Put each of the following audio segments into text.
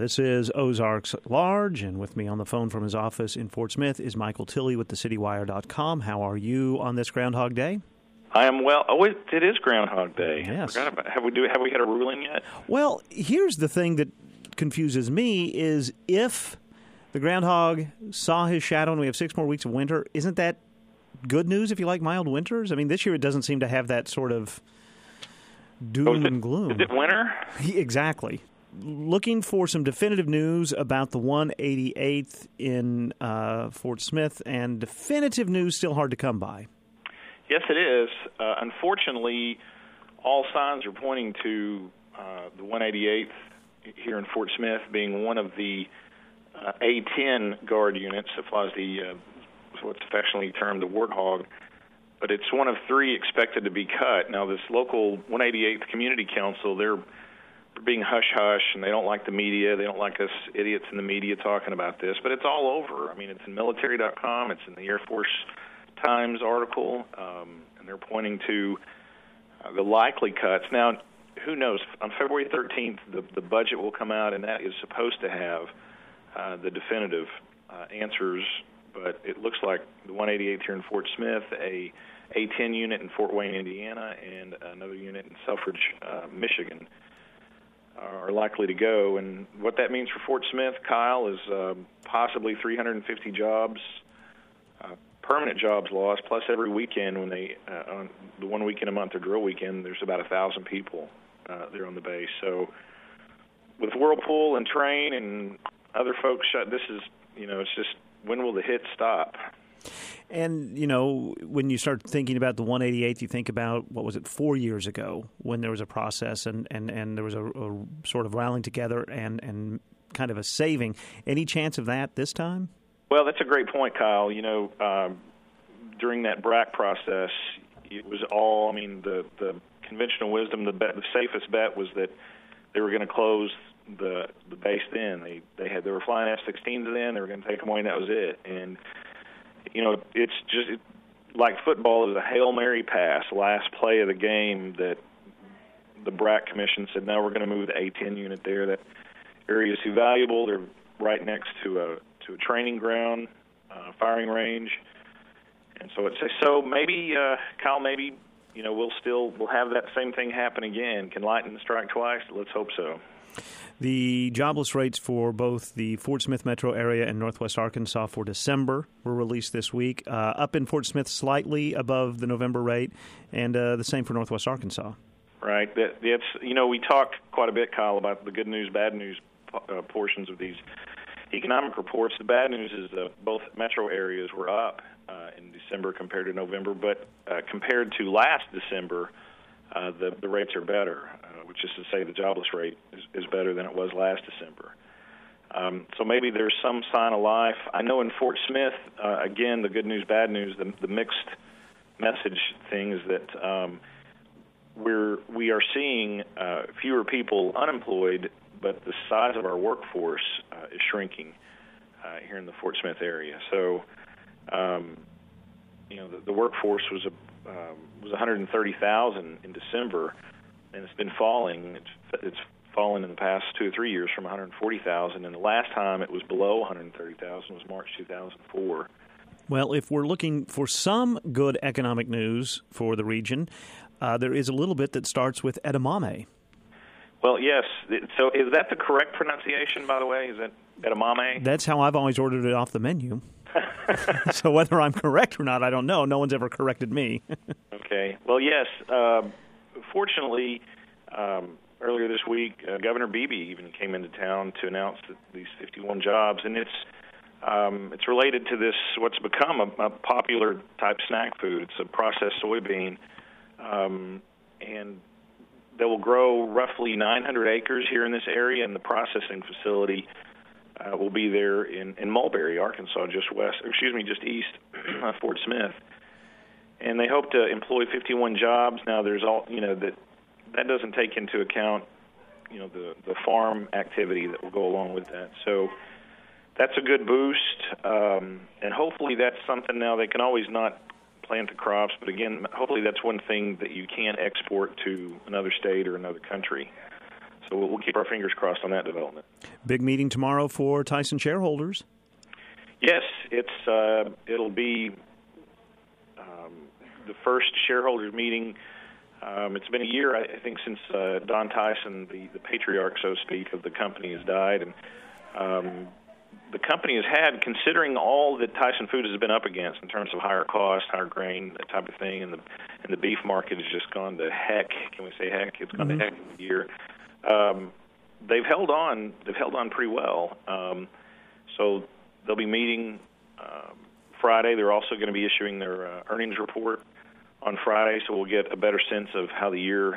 This is Ozarks at Large, and with me on the phone from his office in Fort Smith is Michael Tilley with thecitywire.com. How are you on this Groundhog Day? I am well. Oh, it is Groundhog Day. Yes. Have we had a ruling yet? Well, here's the thing that confuses me is if the groundhog saw his shadow and we have 6 more weeks of winter, isn't that good news if you like mild winters? I mean, this year it doesn't seem to have that sort of doom and gloom. Is it winter? Exactly. Looking for some definitive news about the 188th in Fort Smith, and definitive news still hard to come by. Yes, it is. Unfortunately, all signs are pointing to the 188th here in Fort Smith being one of the A-10 Guard units that flies what's affectionately termed the Warthog. But it's one of 3 expected to be cut. Now, this local 188th Community Council, they're being hush-hush, and they don't like the media. They don't like us idiots in the media talking about this. But it's all over. I mean, it's in military.com. It's in the Air Force Times article, and they're pointing to the likely cuts. Now, who knows? On February 13th, the budget will come out, and that is supposed to have the definitive answers. But it looks like the 188th here in Fort Smith, a A-10 unit in Fort Wayne, Indiana, and another unit in Selfridge, Michigan, are likely to go. And what that means for Fort Smith, Kyle, is possibly 350 jobs, permanent jobs lost, plus every weekend when they, on the 1 weekend a month or drill weekend, there's about 1,000 people there on the base. So with Whirlpool and Train and other folks shut, this is, it's just, when will the hit stop? And, when you start thinking about the 188th, you think about, 4 years ago when there was a process and there was a sort of rallying together and kind of a saving. Any chance of that this time? Well, that's a great point, Kyle. During that BRAC process, it was all, the conventional wisdom, the safest bet was that they were going to close the base then. They were flying F-16s then. They were going to take them away, and that was it. And it's just like football. It was a Hail Mary pass, last play of the game, that the BRAC Commission said, no, we're going to move the A-10 unit there. That area is too valuable. They're right next to a training ground, firing range. And so maybe, Kyle, we'll have that same thing happen again. Can lightning strike twice? Let's hope so. The jobless rates for both the Fort Smith metro area and Northwest Arkansas for December were released this week. Up in Fort Smith, slightly above the November rate, and the same for Northwest Arkansas. Right. We talk quite a bit, Kyle, about the good news, bad news portions of these economic reports. The bad news is both metro areas were up in December compared to November, but compared to last December, the rates are better, which is to say the jobless rate is better than it was last December. So maybe there's some sign of life. I know in Fort Smith, again, the good news, bad news, the mixed message thing is that we are seeing fewer people unemployed, but the size of our workforce is shrinking here in the Fort Smith area. So, the workforce was 130,000 in December, and it's been falling. It's fallen in the past 2 or 3 years from 140,000, and the last time it was below 130,000 was March 2004. Well, if we're looking for some good economic news for the region, there is a little bit that starts with edamame. Well, yes. So is that the correct pronunciation, by the way? Is that edamame? That's how I've always ordered it off the menu. So whether I'm correct or not, I don't know. No one's ever corrected me. Okay. Well, yes. Fortunately, earlier this week, Governor Beebe even came into town to announce that these 51 jobs, and it's related to this, what's become a popular type snack food. It's a processed soybean, and they will grow roughly 900 acres here in this area, and the processing facility will be there in Mulberry, Arkansas, just east of Fort Smith. And they hope to employ 51 jobs. Now, there's that doesn't take into account, the farm activity that will go along with that. So that's a good boost, and hopefully that's something. Now, they can always not plant the crops, but again, hopefully that's one thing that you can export to another state or another country. So we'll keep our fingers crossed on that development. Big meeting tomorrow for Tyson shareholders. Yes, it'll be the first shareholders meeting. It's been a year, I think, since Don Tyson, the patriarch, so to speak, of the company has died, and the company has had, considering all that Tyson Foods has been up against in terms of higher cost, higher grain, that type of thing, and the beef market has just gone to heck. Can we say heck? It's gone to heck in the year. They've held on. They've held on pretty well. So they'll be meeting Friday. They're also going to be issuing their earnings report on Friday, so we'll get a better sense of how the year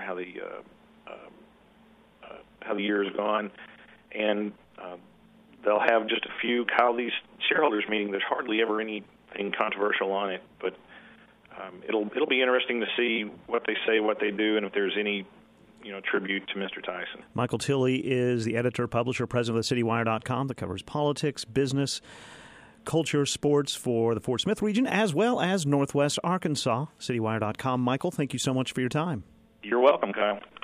has gone, and they'll have just a few Kyle-Lee's shareholders meeting. There's hardly ever anything controversial on it, but it'll be interesting to see what they say, what they do, and if there's any tribute to Mr. Tyson. Michael Tilley is the editor, publisher, president of CityWire.com that covers politics, business, culture, sports for the Fort Smith region, as well as Northwest Arkansas. CityWire.com. Michael, thank you so much for your time. You're welcome, Kyle.